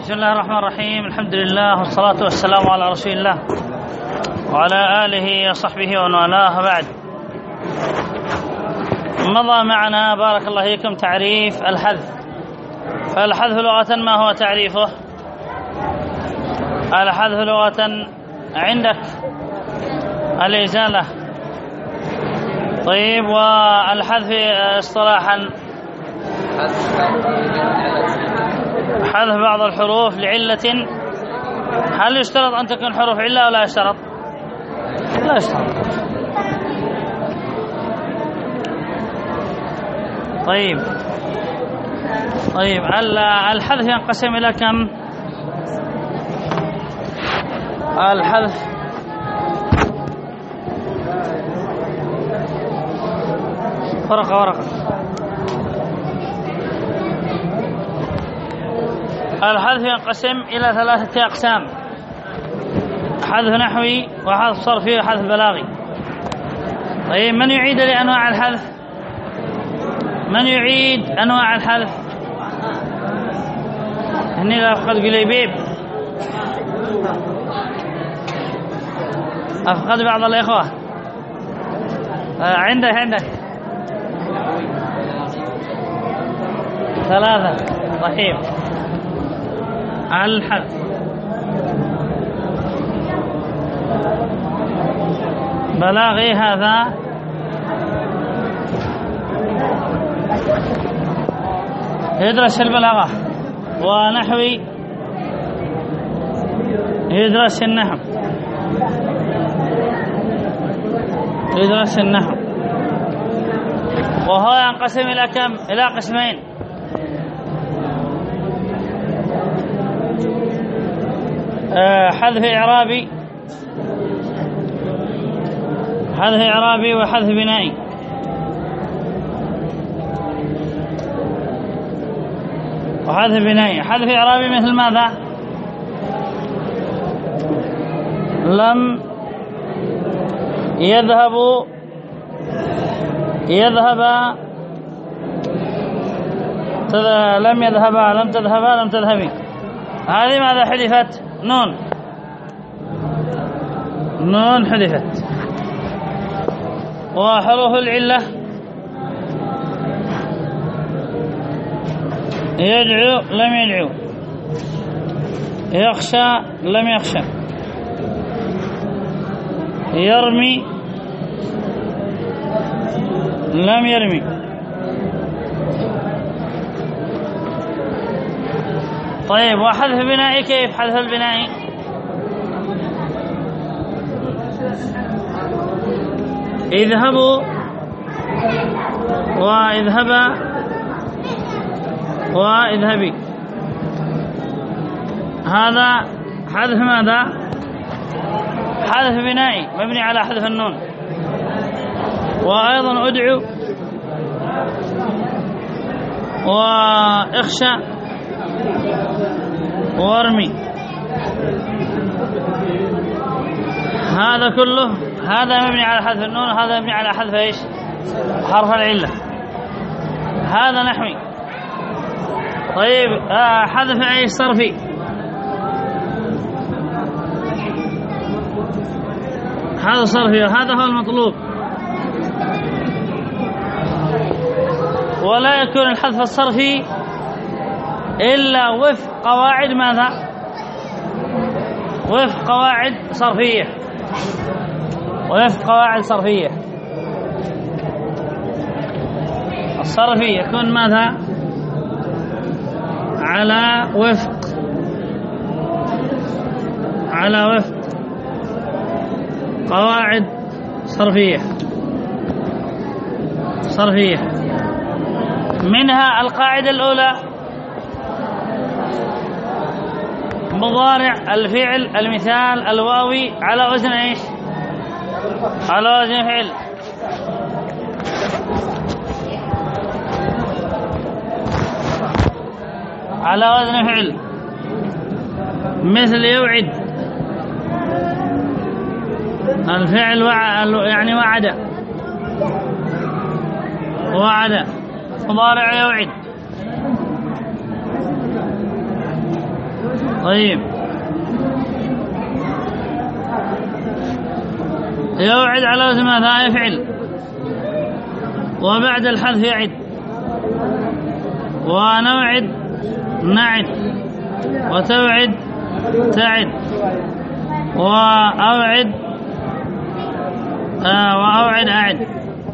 بسم الله الرحمن الرحيم. الحمد لله والصلاة والسلام على رسول الله وعلى آله وصحبه ومن والاه. بعد، مضى معنا بارك الله فيكم تعريف الحذف. فالحذف لغة ما هو تعريفه؟ الحذف لغة عندك الإزالة. طيب، والحذف اصطلاحا حذف بعض الحروف لعلة. هل يشترط أن تكون حروف علة ولا يشترط؟ لا يشترط. طيب، الحذف ينقسم إلى كم؟ الحذف ورقة. الحذف ينقسم إلى 3 أقسام: حذف نحوي وحذف صرفي وحذف بلاغي. طيب، من يعيد لي أنواع الحذف؟ من يعيد أنواع الحذف؟ هني لا أفقد قليبيب، أفقد بعض الإخوة. عندك 3. طيب، الحذف بلاغي هذا يدرس البلاغة، ونحوي يدرس النحو. وهو ينقسم إلى كم؟ إلى قسمين: حذف إعرابي وحذف بنائي. حذف إعرابي مثل ماذا؟ لم يذهب لم تذهبي. هذه ماذا حذفت؟ نون حذفت. وحروف العلة: يدعو لم يدعو، يخشى لم يخشى، يرمي لم يرمي. طيب، وحذف بنائي كيف؟ حذف البنائي: اذهبوا واذهبا واذهبي. هذا حذف ماذا؟ حذف بنائي مبني على حذف النون. وأيضا ادعو واخشى وارمي. هذا كله مبني على حذف النون، وهذا مبني على حذف ايش؟ حرف العلة. هذا نحوي. طيب، حذف ايش؟ صرفي. هذا صرفي، وهذا هو المطلوب. ولا يكون الحذف الصرفي إلا وفق قواعد ماذا؟ وفق قواعد صرفية. الصرفي يكون ماذا؟ على وفق قواعد صرفية. منها القاعدة الأولى: مضارع الفعل المثال الواوي على وزن ايش؟ على وزن فعل. مثل يوعد، الفعل يعني وعد، مضارع يوعد. طيب يوعد على وزن ماذا؟ يفعل، وبعد الحذف يعد، ونوعد نعد، وتوعد تعد، وأوعد أعد،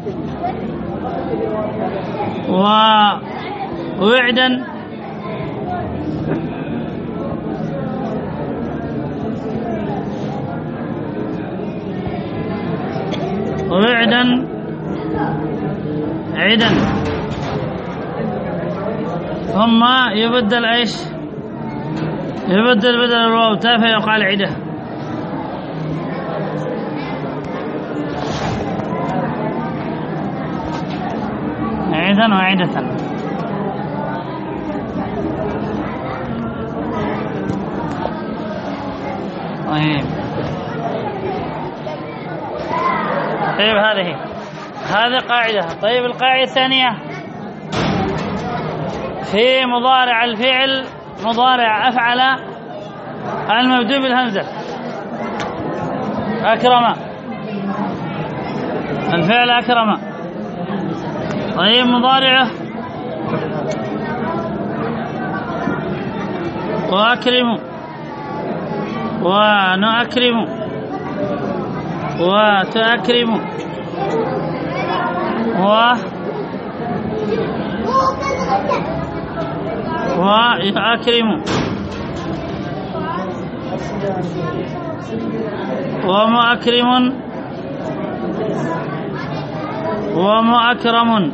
ووعدا عدا، ثم يبدل ايش؟ يبدل بدل الواو تاء فيقال عده. عدا وعدة. طيب هذه قاعدة. طيب القاعدة الثانية في مضارع الفعل، مضارع أفعل المبدوء بالهمزة، أكرم، الفعل أكرم. طيب مضارعه وأكرم، ونؤكرم، وتأكرم، ويأكرم، ومؤكرم، ومؤكرم،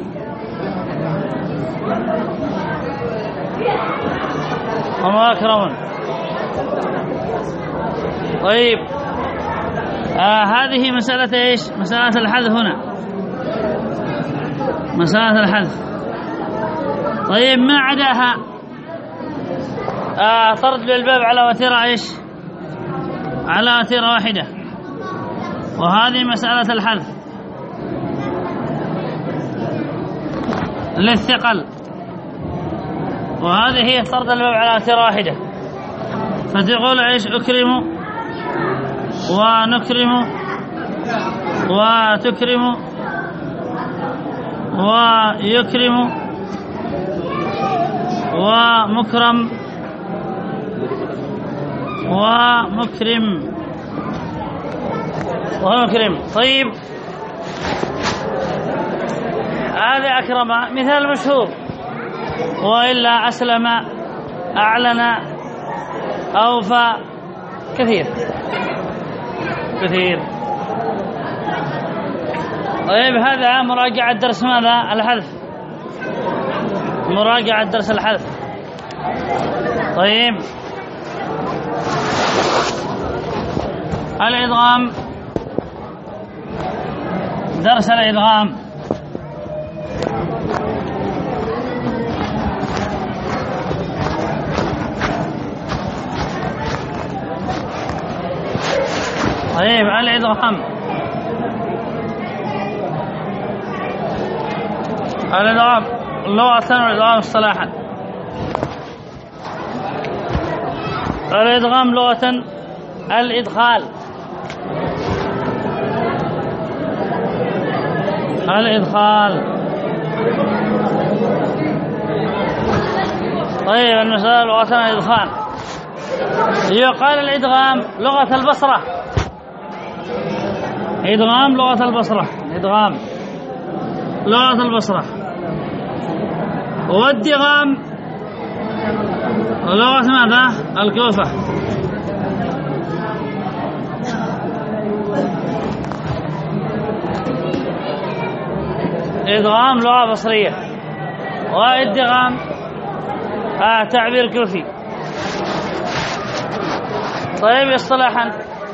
ومؤكرم. طيب هذه مسألة ايش؟ مسألة الحذف هنا، مسألة الحذف. طيب ما عداها طرد للباب على وتيرة ايش؟ على وتيرة واحدة، وهذه مسألة الحذف للثقل، وهذه هي طرد الباب على وتيرة واحدة. فتقول ايش؟ أكرم، ونكرم، وتكرم، ويكرم، ومكرم، ومكرم، ومكرم. طيب هذا أكرم مثال مشهور، وإلا أسلم، أعلن، أوفى، كثير. طيب هذا مراجعة درس ماذا؟ الحذف، مراجعة درس الحذف. طيب الإدغام، درس الإدغام. طيب الإدغام، الإدغام لغة والإدغام اصطلاحا. الإدغام لغة الإدخال، الإدخال. طيب المسألة لغة الإدخال. يقال الإدغام لغة البصرة، إدغام لغة البصرة، إدغام لغة البصرة. والدغام لغة ماذا؟ الكوفة. إدغام لغة بصرية، وإدغام تعبير كوفي. طيب اصطلاحا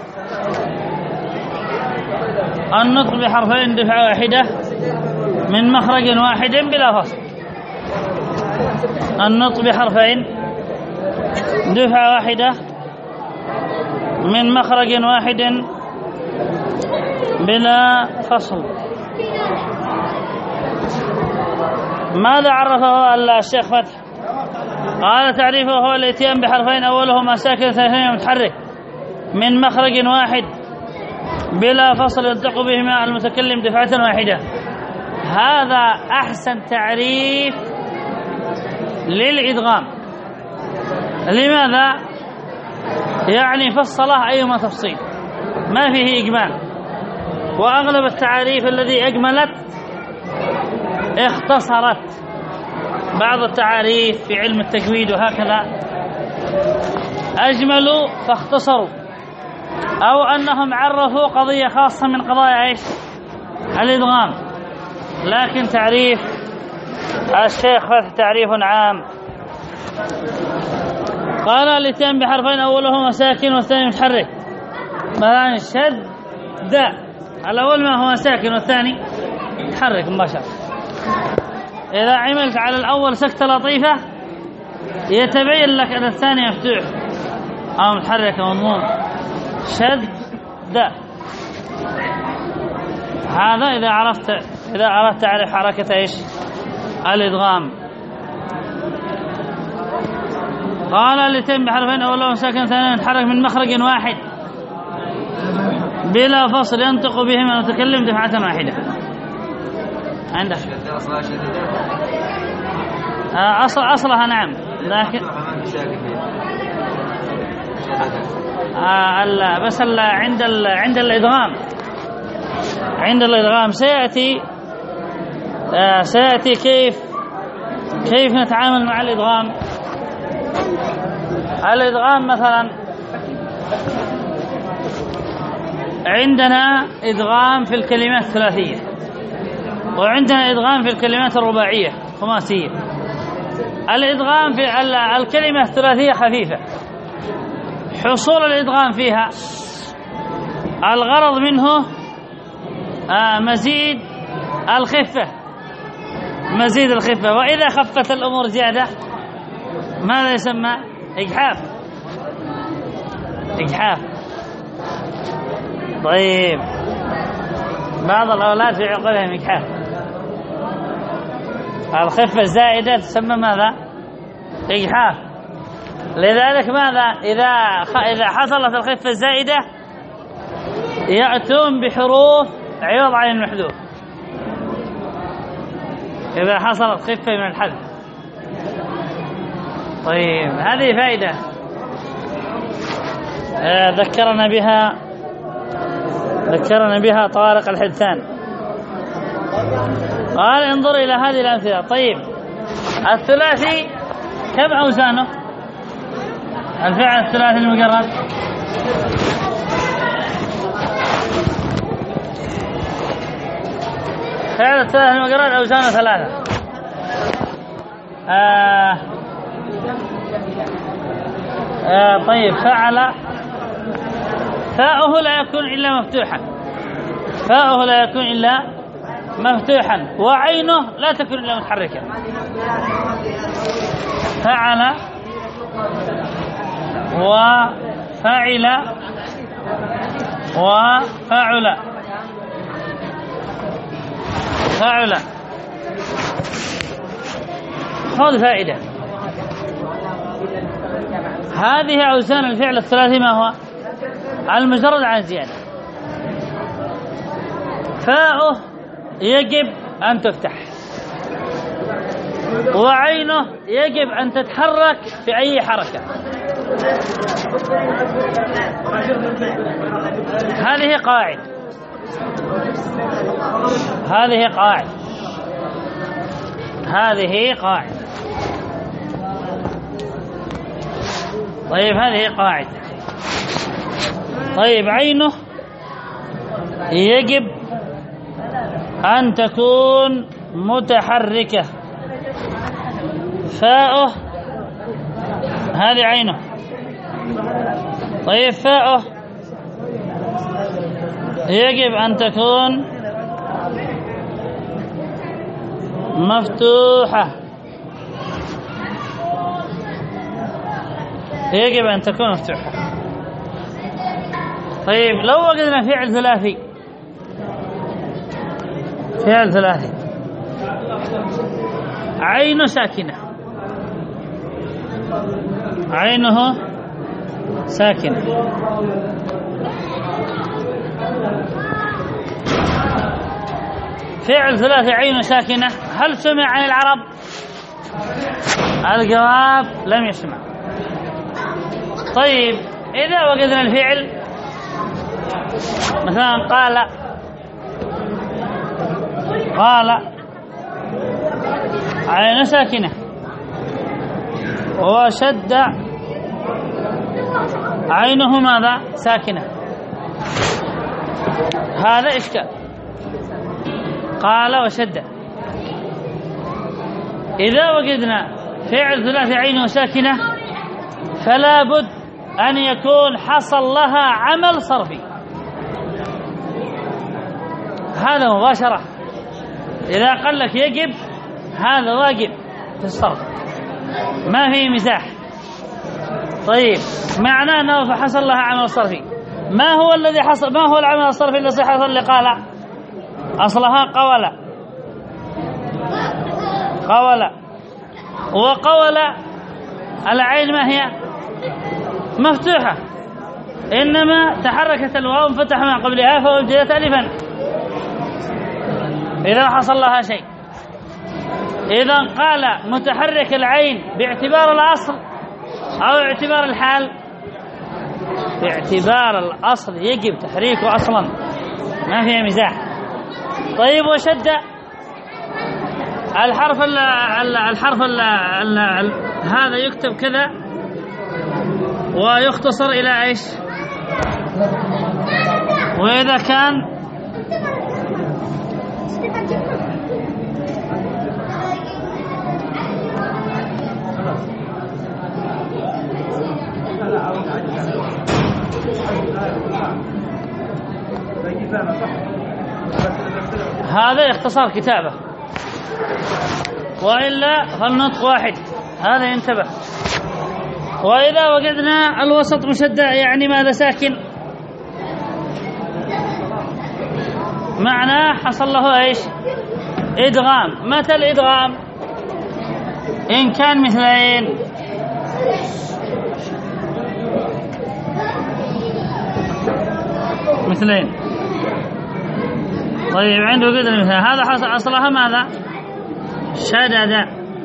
النطق بحرفين دفعة واحدة من مخرج واحد بلا فصل. النطق بحرفين دفعة واحدة من مخرج واحد بلا فصل. ماذا عرفه الشيخ فتح؟ قال تعريفه هو الاتيان بحرفين أولهما ساكن ثانيهما متحرك من مخرج واحد بلا فصل يلتق بهما المتكلم دفعة واحدة. هذا أحسن تعريف للإدغام. لماذا؟ يعني فصله أيما تفصيل، ما فيه إجمال. وأغلب التعريف الذي أجملت اختصرت. بعض التعاريف في علم التجويد وهكذا أجملوا فاختصروا، أو أنهم عرفوا قضية خاصة من قضايا إيش؟ الإدغام. لكن تعريف الشيخ فتح تعريف عام. قال الاتيان بحرفين أولهما ساكن والثاني متحرك. مثلا شد الأول ما هو ساكن والثاني متحرك مباشرة. إذا عملت على الأول سكتة لطيفة يتبين لك أن الثاني مفتوح أو متحرك مضموم. شد هذا إذا عرفت تعرف حركة إيش؟ الإدغام. قال الاتيان بحرفين أولهما ساكن ثاني متحرك من مخرج واحد بلا فصل ينطق بهما المتكلم دفعة واحدة. عندك أصلها نعم، لكن بس عند الإدغام، عند الإدغام سيأتي كيف نتعامل مع الإدغام. الإدغام مثلا عندنا إدغام في الكلمات الثلاثية، وعندنا إدغام في الكلمات الرباعية خماسية. الإدغام في الكلمة الثلاثية خفيفة، حصول الإدغام فيها الغرض منه مزيد الخفة، وإذا خفت الأمور زيادة ماذا يسمى؟ إجحاف. طيب بعض الأولاد في عقولهم إجحاف. الخفة الزائدة تسمى ماذا؟ إجحاف. لذلك ماذا؟ إذا حصلت الخفة الزائدة يأتون بحروف عوض عن المحذوف. إذا حصلت خفة من الحذف. طيب هذه فائدة ذكرنا بها طارق الحدثان. قال انظر إلى هذه الأمثلة. طيب الثلاثي كم أوزانه؟ الفعل الثلاثي المجرد فعل الثلاثي المجرد أوزانه 3. طيب فعل فاؤه لا يكون إلا مفتوحا وعينه لا تكون إلا متحركة. فعل وفعل وفعل. خذ فائدة. هذه أوزان الفعل الثلاثي ما هو؟ المجرد عن زيادة. فاؤه يجب أن تفتح، وعينه يجب أن تتحرك في أي حركة. هذه قاعدة. طيب هذه قاعدة. طيب عينه يجب أن تكون متحركة. فاؤه هذه عينه. طيب فاؤه يجب أن تكون مفتوحة. طيب لو وجدنا فعل ثلاثي عين ساكنة عينه ساكن. فعل ثلاثي عين ساكنة هل سمع عن العرب؟ الجواب لم يسمع. طيب إذا وجدنا الفعل مثلا قال عين ساكنة وشد عينه ماذا؟ ساكنة. هذا إشكال. قال وشد. إذا وجدنا فعل ثلاثي عينه ساكنة فلا بد أن يكون حصل لها عمل صرفي. هذا مباشرة. إذا قال لك يجب هذا واجب في الصرف ما فيه مزاح. طيب معناه أنه حصل لها عمل صرفي. ما هو الذي حصل؟ ما هو العمل الصرفي الذي حصل لقال؟ أصلها قول وقول العين ما هي؟ مفتوحة، إنما تحركت الواو انفتح ما قبلها فوجدت ألفا. إذا حصل لها شيء. إذا قال متحرك العين باعتبار الأصل أو اعتبار الحال؟ باعتبار الأصل يجب تحريكه أصلا ما فيه مزاح. طيب وشد الحرف هذا يكتب كذا ويختصر إلى إيش؟ وإذا كان هذا اختصار كتابة، وإلا فالنطق واحد. هذا ينتبه. وإذا وجدنا الوسط مشدد يعني ماذا؟ ساكن. معناه حصل له ايش؟ إدغام. متى الإدغام؟ إن كان مثلين. طيب عنده قدر مثل هذا حصل أصلها ماذا؟ شدد.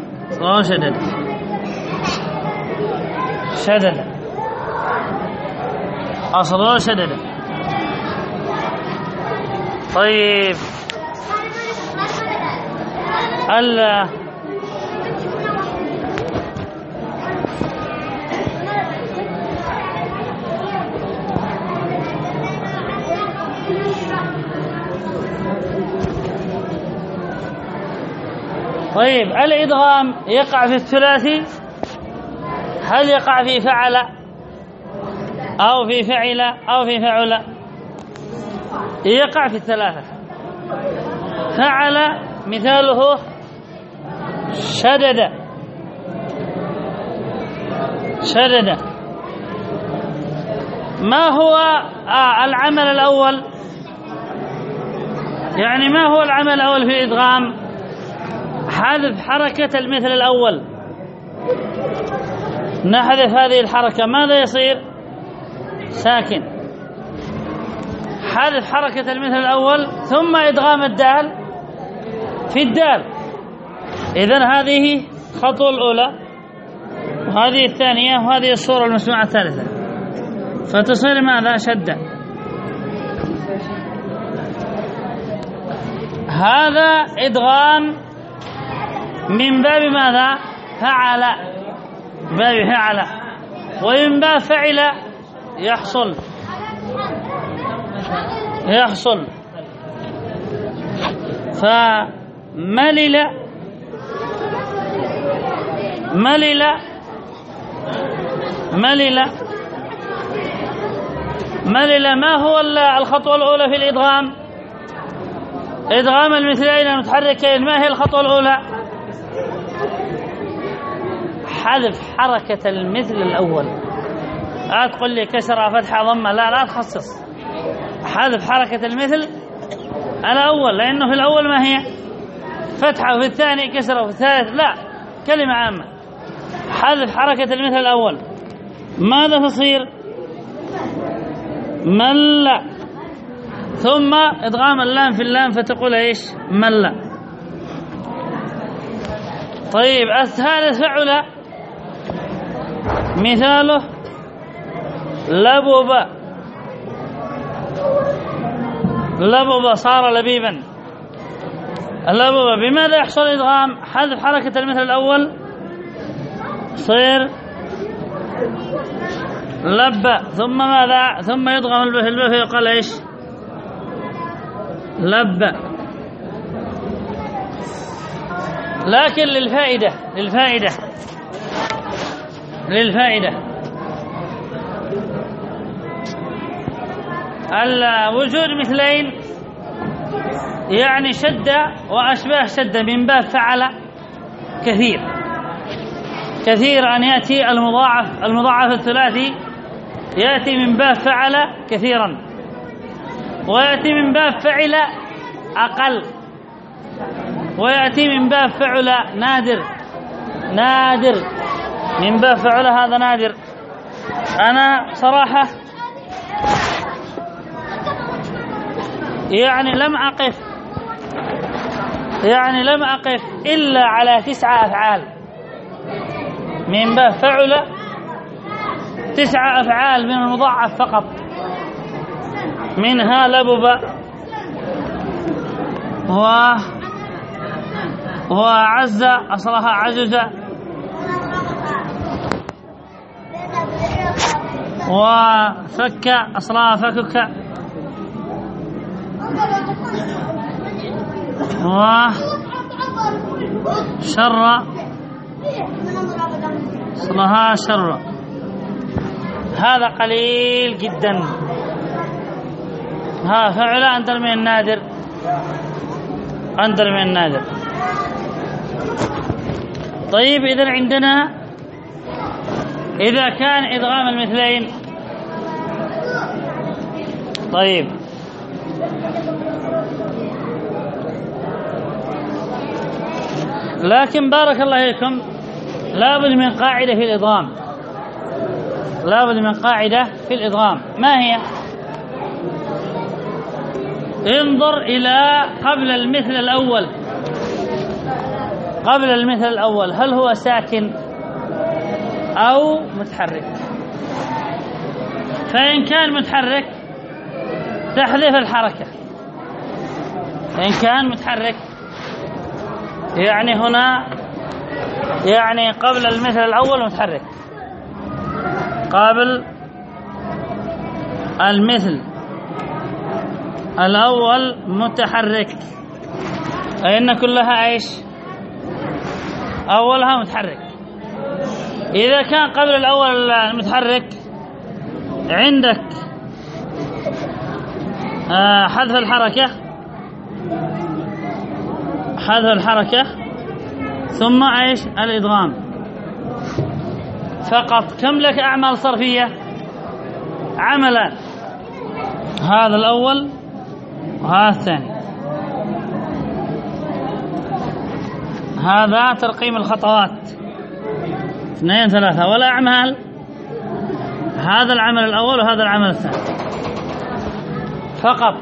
أصله شدد. طيب طيب الإدغام يقع في الثلاثي. هل يقع في فعل أو في فعل أو في فعل؟ يقع في الثلاثة. فعل مثاله شدد. ما هو العمل الأول؟ يعني ما هو العمل الأول في الإدغام؟ حذف حركة المثل الأول. نحذف هذه الحركة ماذا يصير؟ ساكن. حذف حركة المثل الأول ثم إدغام الدال في الدال. إذن هذه خطوة الأولى وهذه الثانية وهذه الصورة المسموعة الثالثة، فتصير ماذا؟ شدة. هذا إدغام من باب ماذا؟ فعل. ومن باب فعل يحصل. فملل ما هو الخطوة الأولى في الإدغام؟ إدغام المثلين المتحركين. ما هي الخطوة الأولى؟ حذف حركة المثل الأول. لا تقول لي كسرة فتحة ضمة، لا تخصص. حذف حركة المثل الأول، لأنه في الأول ما هي؟ فتحة، وفي الثاني كسرة، وفي الثالث لا، كلمة عامة. حذف حركة المثل الأول ماذا تصير؟ مل. ثم إدغام اللام في اللام فتقول إيش؟ مل. طيب الثالث فعل، مثاله لبب. لبب صار لبيبا. اللبب بماذا يحصل إدغام؟ حذف حركة المثل الأول صير لب، ثم ماذا؟ ثم يدغم الب فيقال إيش؟ لب. لكن للفائدة وجود مثلين يعني شدة وأشباه شدة من باب فعل كثير أن يأتي المضاعف الثلاثي يأتي من باب فعل كثيرا، ويأتي من باب فعل أقل، ويأتي من باب فعل نادر. من باب فعل هذا نادر. أنا صراحة يعني لم أقف إلا على 9 أفعال من باب فعل، 9 أفعال من المضاعف فقط، منها لبب وعز أصلها عجز، وفك أصلها فكك، وشر أصلها شر. هذا قليل جدا. ها فعل أندر من النادر. طيب إذن عندنا إذا كان إدغام المثلين، طيب لكن بارك الله فيكم لابد من قاعدة في الإدغام. ما هي؟ انظر إلى قبل المثل الأول هل هو ساكن أو متحرك؟ فإن كان متحرك تحذف الحركة. إن كان متحرك يعني هنا يعني قبل المثل الأول متحرك، قبل المثل الأول متحرك، فإن كلها إيش؟ أولها متحرك. إذا كان قبل الأول المتحرك عندك حذف الحركة ثم إيش؟ الإدغام فقط. كم لك أعمال صرفية؟ عملان، هذا الأول وهذا الثاني. هذا ترقيم الخطوات 2 3، ولا أعمال. هذا العمل الأول وهذا العمل الثاني فقط.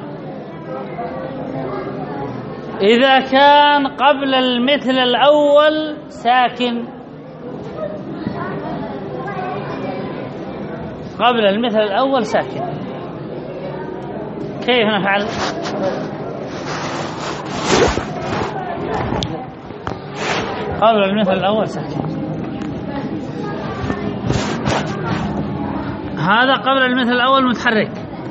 إذا كان قبل المثل الأول ساكن، كيف نفعل؟ قبل المثل الأول ساكن، هذا قبل المثل الأول متحرك.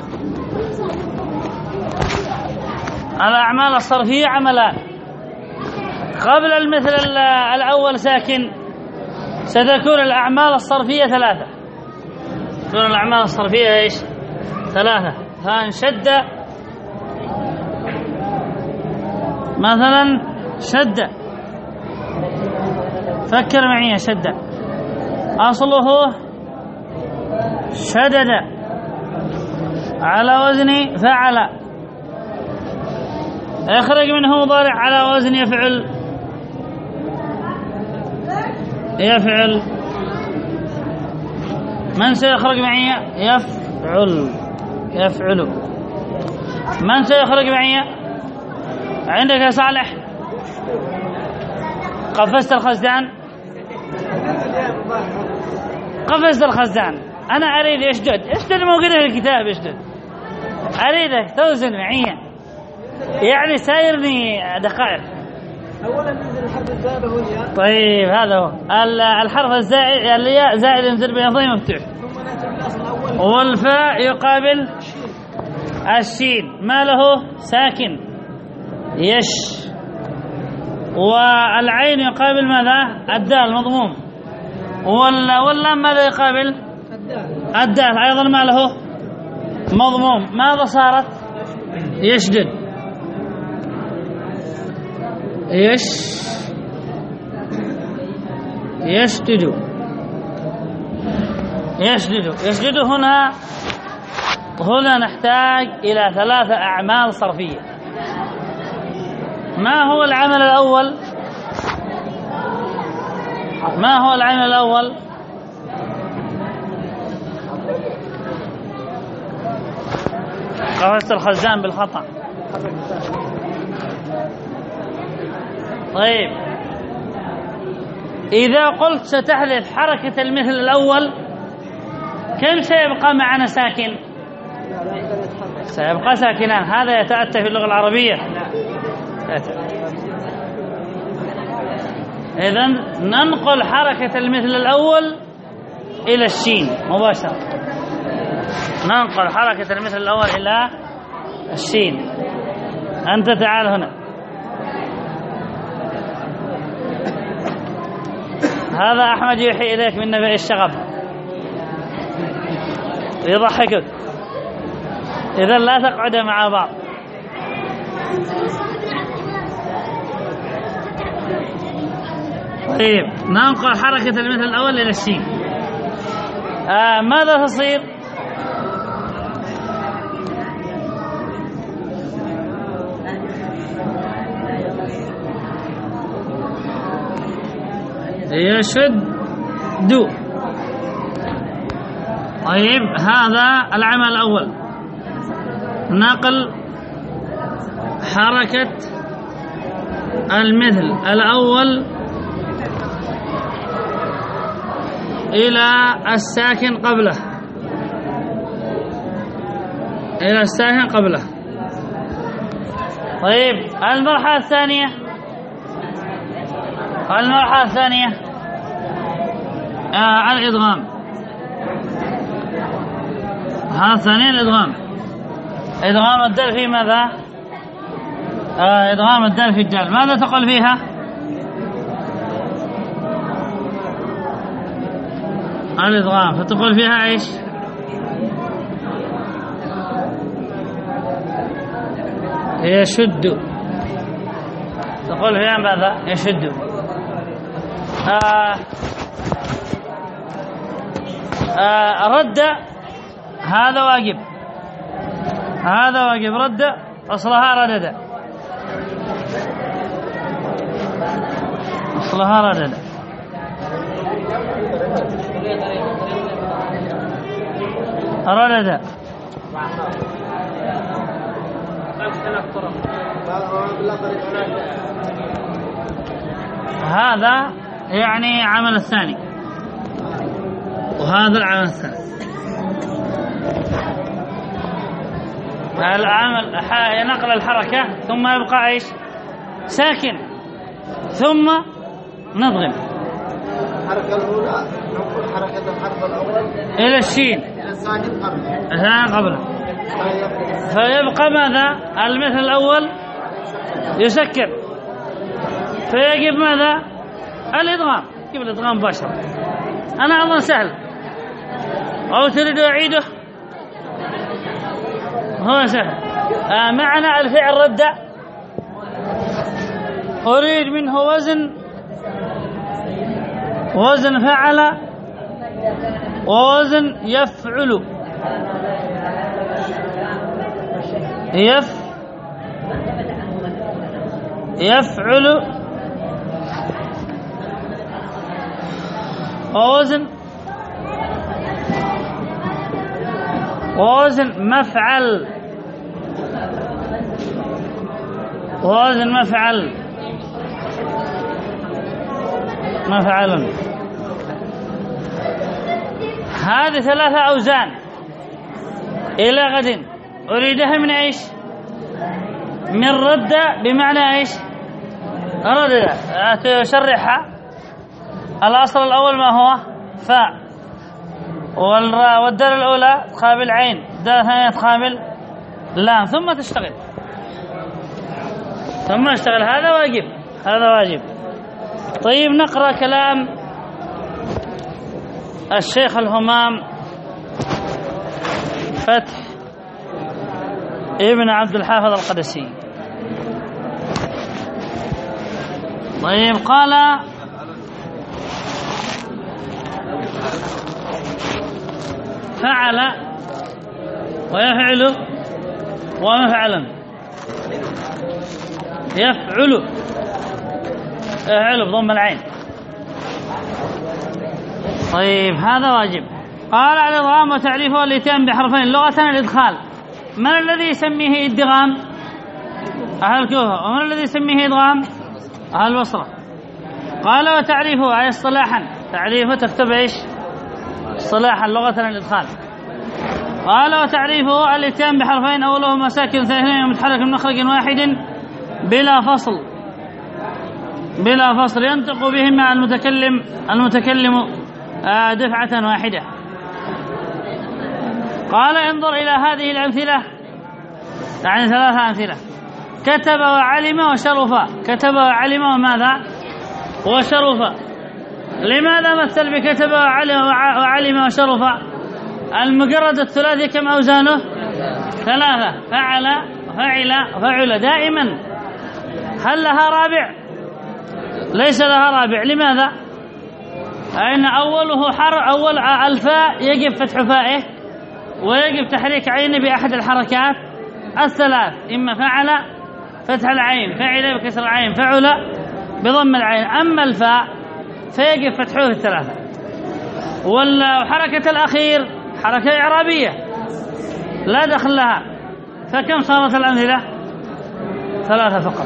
الأعمال الصرفية عملان، قبل المثل الأول ساكن ستكون الأعمال الصرفية 3. تكون الأعمال الصرفية إيش؟ 3. فانشد مثلا شد، فكر معي، شد أصله شدد على وزن فعل، اخرج منه مضارع على وزن يفعل. من سيخرج معي؟ يفعل. يفعل. من سيخرج معي؟ عندك يا صالح؟ قفزت الخزان. قفزت الخزان. أنا أريد اشدد موجودة في الكتاب. اشدد. أريدك توزن معي، يعني سايرني دقائق. أولا ننزل الحرف الزائد هو الياء. طيب هذا هو الحرف الزائد، الياء زائد ينزل بين مفتوح. ثم نأتي بالأصل الأول. والفاء يقابل الشين، ما له ساكن يش. والعين يقابل ماذا؟ الدال مضموم. واللام ماذا يقابل؟ الدال أيضا ما له مضموم. ماذا صارت؟ يشدد. يشدد. يشدد. هنا نحتاج إلى 3 أعمال صرفية. ما هو العمل الأول؟ قفزت الخزان بالخطأ. طيب إذا قلت ستحذف حركة المثل الأول كم سيبقى معنا ساكن؟ سيبقى ساكنان. هذا يتأتى في اللغة العربية. إذن ننقل حركة المثل الأول إلى الشين مباشرة. ننقل حركة المثل الأول إلى الشين. أنت تعال هنا. هذا أحمد يوحي إليك من نبأ الشغب يضحكك. إذن لا تقعد مع بعض. طيب ننقل حركة المثل الأول إلى الشين. ماذا تصير؟ يشد. طيب هذا العمل الأول، نقل حركة المثل الأول إلى الساكن قبله. طيب المرحلة الثانية الإدغام. هذا ثانيا الإدغام. إدغام الدال في ماذا؟ إدغام الدال في الدال. ماذا تقول فيها؟ الإدغام. فتقول فيها إيش؟ يشد. تقول فيها ماذا؟ يشد. رد. هذا واجب. رد أصلها ردد. ردد. هذا يعني عمل الثاني، وهذا العمل الثالث. العمل نقل الحركة ثم يبقى ايش؟ ساكن، ثم نضغم. الحركة الأولى نقول حركة الحرف الأول إلى الشين، إلى الساكن قبله. فيبقى ماذا؟ المثل الأول يسكر، فيجب ماذا؟ الإدغام. كيف الإدغام مباشرة؟ أنا أظن سهل، أو تريد أعيده؟ هو سهل. معنى الفعل رد أريد منه وزن فعل ووزن يفعل. يفعل ووزن ووزن مفعل، ووزن مفعل، مفعل. هذه 3 أوزان إلى غد أريدها من إيش؟ من رد، بمعنى إيش؟ رد. تشرحها. الأصل الأول ما هو؟ فاء، والدال الأولى تقابل عين، الدال الثانية تقابل لام، ثم تشتغل، ثم اشتغل. هذا واجب، هذا واجب. طيب نقرأ كلام الشيخ الهمام فتح ابن عبد الحافظ القدسي. طيب قال: فعل ويفعل ومفعلا. يفعل، يفعل بضم العين. طيب هذا واجب. قال: الإدغام وتعريفه والإتيان بحرفين لغة الإدخال. من الذي يسميه إدغام؟ أهل الكوفة. ومن الذي يسميه إدغام؟ أهل البصرة. قال: وتعريفه أي اصطلاحا، تعريفه تكتب إيش؟ اصطلاحا، لغة الإدخال. قال: وتعريفه الإتيان بحرفين أولهما ساكن ثانيهما متحرك من مخرج واحد بلا فصل، بلا فصل ينطق بهما المتكلم دفعة واحدة. قال: انظر إلى هذه الأمثلة، يعني 3 أمثلة: كتب وعلم وشرف. كتب وعلم وماذا؟ وشرف. لماذا مثل بكتب وعلم وشرف؟ المجرد الثلاثي كم أوزانه؟ 3: فعل، فعل، فعل. دائما. هل لها رابع؟ ليس لها رابع. لماذا؟ أن أوله أول الفاء يجب فتح فائه، ويجب تحريك عينه بأحد الحركات 3: إما فعل فتح العين، فعل بكسر العين، فعل بضم العين. أما الفاء فيجب فتحه في 3. وحركة الأخير حركة إعرابية لا دخل لها. فكم صارت الأمثلة؟ 3 فقط.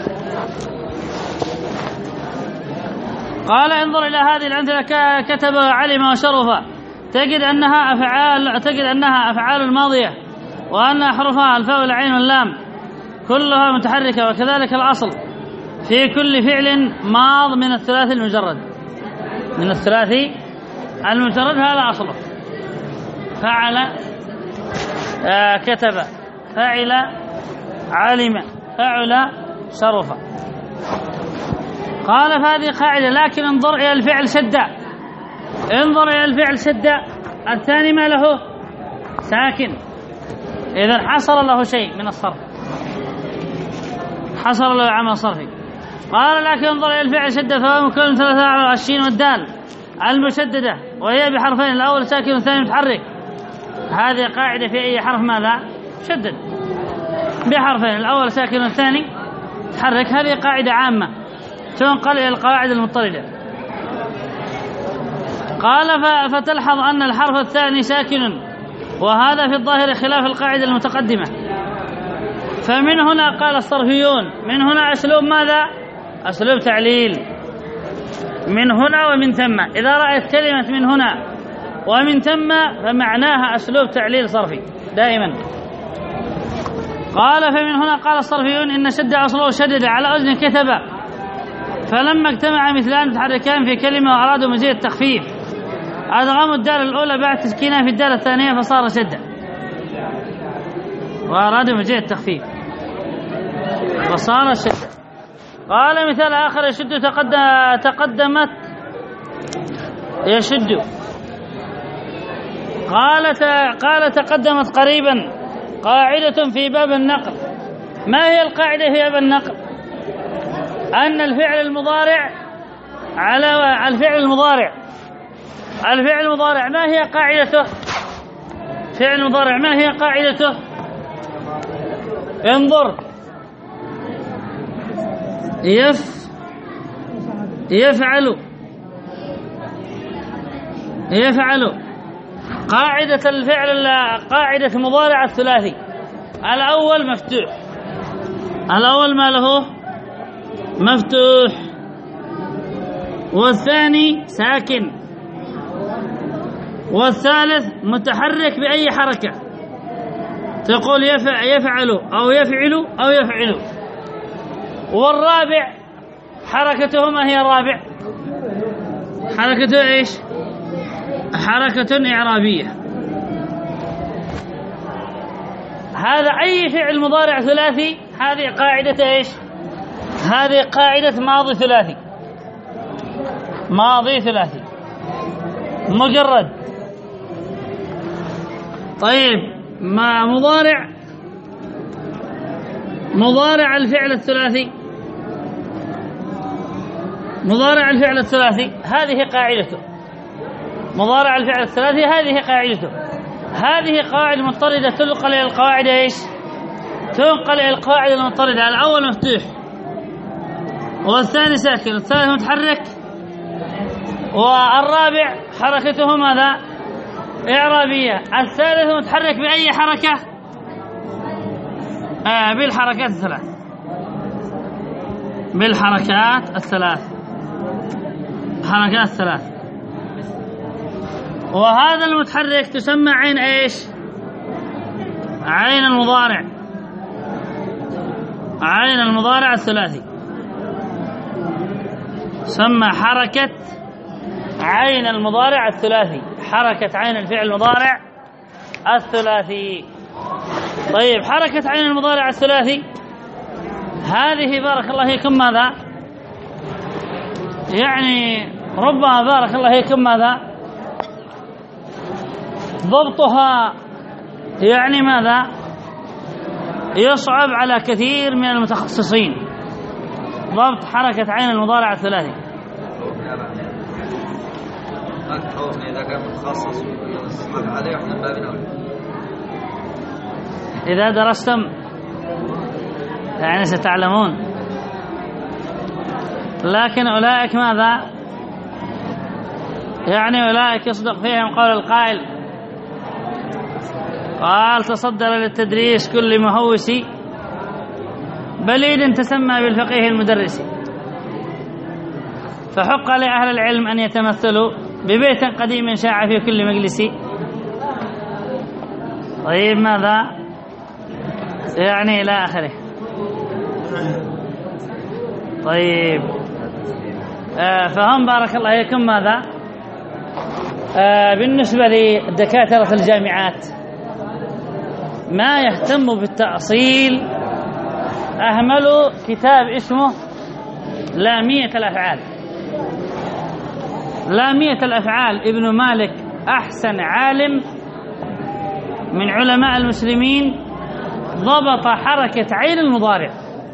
قال: انظر إلى هذه الأمثلة: كتب وعلم وشرف. تجد أنها أفعال ماضية، وأن حروفها الفاء والعين واللام كلها متحركة. وكذلك الأصل في كل فعل ماض من الثلاثي المجرد، من الثلاثي المجرد. هذا أصله: فعل، كتب، فعل، علم، فعل، شرف. قال: فهذه قاعدة. لكن انظر إلى الفعل شدة، انظر إلى الفعل شدة الثاني ما له؟ ساكن. إذن حصل له شيء من الصرف، حصل له عمل صرفي. قال: لكن انظر إلى الفعل شدة فهو مكون 3 على الشين والدال المشددة، وهي بحرفين: الأول ساكن والثاني متحرك. هذه قاعدة في أي حرف ماذا؟ شدد بحرفين: الأول ساكن والثاني متحرك. هذه قاعدة عامة تنقل إلى القواعد المضطردة. قال: فتلحظ أن الحرف الثاني ساكن، وهذا في الظاهر خلاف القاعدة المتقدمة. فمن هنا قال الصرفيون: من هنا أسلوب ماذا؟ أسلوب تعليل. من هنا ومن ثم. إذا رأيت كلمة من هنا ومن ثم فمعناها أسلوب تعليل صرفي دائما. قال: فمن هنا قال الصرفيون: إن شد أصله شدد على وزن كتب، فلما اجتمع مثلان متحركان في كلمة وأرادوا مزيد التخفيف أدغموا الدال الأولى بعد تسكينها في الدال الثانية فصار شدة، وأرادوا مزيد التخفيف فصار شدة. قال: مثال آخر: يشد تقدمت يشد. قال: تقدمت قريبا. قاعدة في باب النقل. ما هي القاعدة في باب النقل؟ أن الفعل المضارع على الفعل المضارع ما هي قاعدته؟ فعل المضارع ما هي قاعدته؟ انظر: يفعل، قاعدة الفعل، قاعدة المضارع الثلاثي، الأول مفتوح، الأول ما له مفتوح، والثاني ساكن، والثالث متحرك بأي حركة، تقول يفعل أو يفعل أو يفعل، والرابع حركته ما هي الرابع؟ حركته إيش؟ حركة إعرابية. هذا أي فعل مضارع ثلاثي، هذه قاعدة إيش؟ هذه قاعدة ماضي ثلاثي، ماضي ثلاثي مجرد. طيب ما مضارع الفعل الثلاثي، مضارع الفعل الثلاثي هذه قاعدته، مضارع الفعل الثلاثي هذه قاعدته. هذه قواعد مضطردة تنقل إلى القواعد إيش؟ تنقل إلى القواعد المضطردة. الأول مفتوح، والثاني ساكن، والثالث متحرك، والرابع حركته ماذا؟ إعرابية، الثالث متحرك بأي حركة؟ بالحركات الثلاث، بالحركات الثلاث، حركات الثلاث. وهذا المتحرك تسمى عين ايش؟ عين المضارع، عين المضارع الثلاثي، سمى حركة عين المضارع الثلاثي، حركة عين الفعل المضارع الثلاثي. طيب حركة عين المضارع الثلاثي هذه بارك الله فيكم ماذا؟ يعني ربما بارك الله فيكم ماذا؟ ضبطها يعني ماذا؟ يصعب على كثير من المتخصصين ضبط حركة عين المضارع الثلاثي. إذا كان متخصص يصعب عليه احنا بابنا. إذا درستم يعني ستعلمون، لكن أولئك ماذا؟ يعني أولئك يصدق فيهم قول القائل، قال تصدر للتدريس كل مهوس بليد تسمى بالفقيه المدرس، فحق لأهل العلم أن يتمثلوا ببيت قديم شاع في كل مجلس. طيب ماذا؟ يعني إلى آخره. طيب فهم بارك الله فيكم ماذا؟ بالنسبة لدكاترة الجامعات ما يهتم بالتأصيل أهملوا كتاب اسمه لامية الأفعال. لامية الأفعال ابن مالك أحسن عالم من علماء المسلمين ضبط حركة عين المضارع.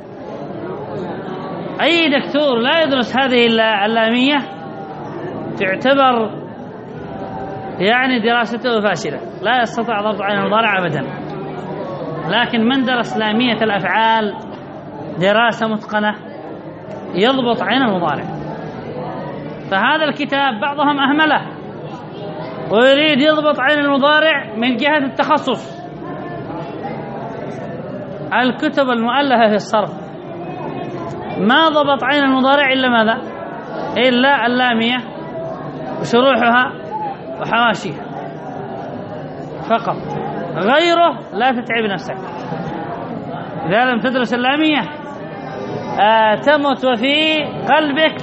أي دكتور لا يدرس هذه اللامية تعتبر يعني دراسته فاشلة، لا يستطيع ضبط عين المضارع أبدا. لكن من درس لامية الأفعال دراسة متقنة يضبط عين المضارع. فهذا الكتاب بعضهم أهمله ويريد يضبط عين المضارع من جهة التخصص. الكتب المؤلفة في الصرف ما ضبط عين المضارع إلا ماذا؟ إلا اللامية وشروحها وحواشيها فقط، غيره لا تتعب نفسك. إذا لم تدرس اللامية تمت وفي قلبك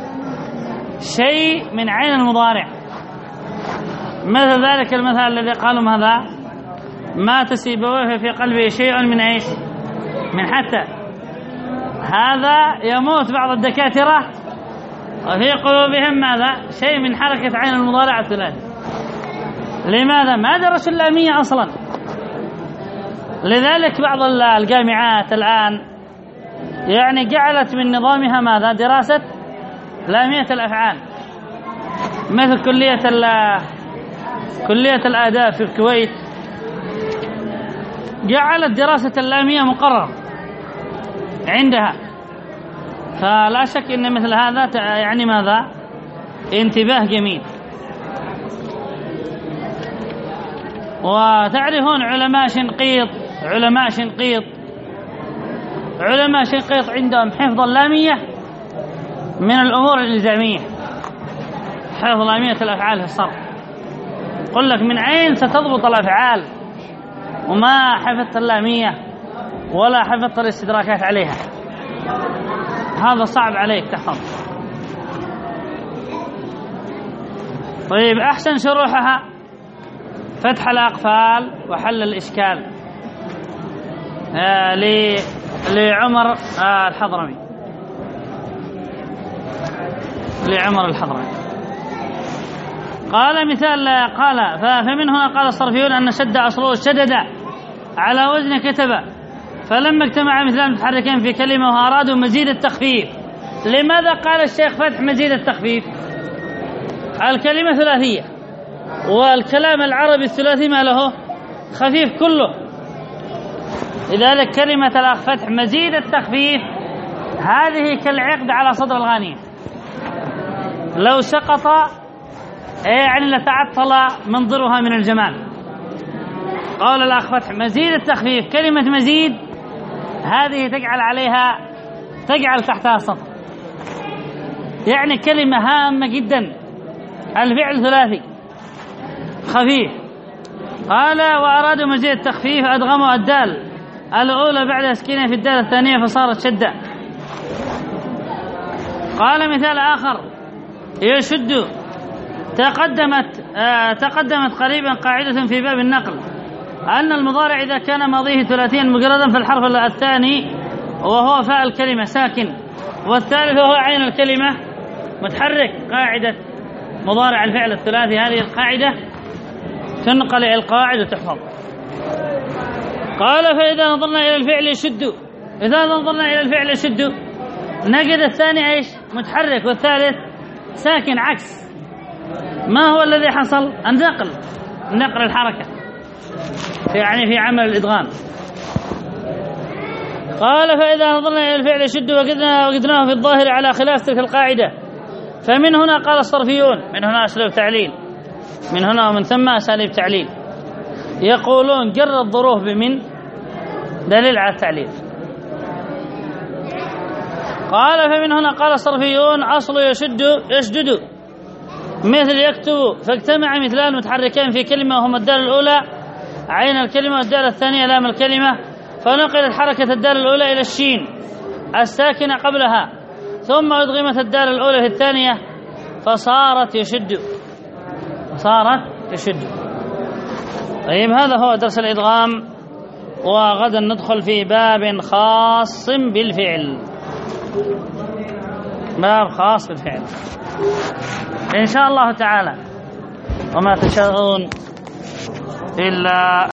شيء من عين المضارع، مثل ذلك المثل الذي قالوا ماذا؟ ما تسيبوه في قلبه شيء من ايش؟ من حتى. هذا يموت بعض الدكاترة وفي قلوبهم ماذا؟ شيء من حركة عين المضارع الثلاثي. لماذا؟ ما درسوا اللامية أصلا. لذلك بعض الجامعات الآن يعني جعلت من نظامها ماذا؟ دراسة لامية الأفعال، مثل كلية الآداب في الكويت جعلت دراسة اللامية مقرر عندها. فلا شك أن مثل هذا يعني ماذا؟ انتباه جميل. وتعرفون علماء شنقيط عندهم حفظ اللامية من الأمور الإلزامية، حفظ لامية الأفعال في الصرف. قل لك من أين ستضبط الأفعال وما حفظت اللامية ولا حفظت الاستدراكات عليها؟ هذا صعب عليك تحفظ. طيب أحسن شروحها فتح الأقفال وحل الإشكال لعمر الحضرمي. قال مثال، قال فمن هنا قال الصرفيون أن شد أصله شدد على وزن كتب، فلما اجتمع مثلان متحركين في كلمة وأرادوا مزيد التخفيف. لماذا قال الشيخ فتح مزيد التخفيف؟ الكلمة ثلاثية، والكلام العربي الثلاثي ما له خفيف كله، لذلك كلمة الأخ فتح مزيد التخفيف هذه كالعقد على صدر الغانية، لو سقط يعني لتعطل منظرها من الجمال. قال الأخ فتح مزيد التخفيف، كلمة مزيد هذه تجعل تحتها سطر، يعني كلمة هامة جدا، الفعل ثلاثي خفيف. قال وأرادوا مزيد التخفيف أدغموا الدال الأولى بعد سكينة في الدال الثانية فصارت شدة. قال مثال آخر يشد، تقدمت قريبا قاعدة في باب النقل أن المضارع إذا كان ماضيه ثلاثيا مجردا فالحرف الثاني وهو فاء الكلمة ساكن، والثالث وهو عين الكلمة متحرك. قاعدة مضارع الفعل الثلاثي هذه القاعدة تنقل إلى القواعد وتحفظ. قال فإذا نظرنا إلى الفعل يشد نجد الثاني ايش؟ متحرك، والثالث ساكن عكس. ما هو الذي حصل؟ النقل الحركة يعني في عمل الإدغام. قال فإذا نظرنا إلى الفعل يشد وجدناه في الظاهر على خلاف تلك القاعدة، فمن هنا قال الصرفيون، من هنا أسلوب تعليل، من هنا ومن ثم أساليب تعليل، يقولون جر الظروف بمن دليل على التعليل. قال فمن هنا قال الصرفيون أصل يشدد مثل يكتب، فاجتمع مثلان متحركين في كلمة وهما الدال الأولى عين الكلمة والدال الثانية لام الكلمة، فنقلت حركة الدال الأولى إلى الشين الساكنة قبلها، ثم أدغمت الدال الأولى في الثانية فصارت يشد. طيب هذا هو درس الإدغام، وغدا ندخل في باب خاص بالفعل، باب خاص بالفعل إن شاء الله تعالى. وما تشاءون إلا